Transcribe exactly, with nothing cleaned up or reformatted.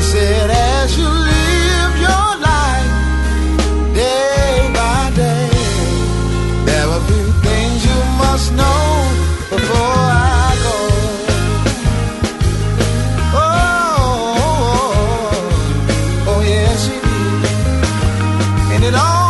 said as you live your life day by day, there will be things you must know before I go. Oh, oh, oh yes it is. And it all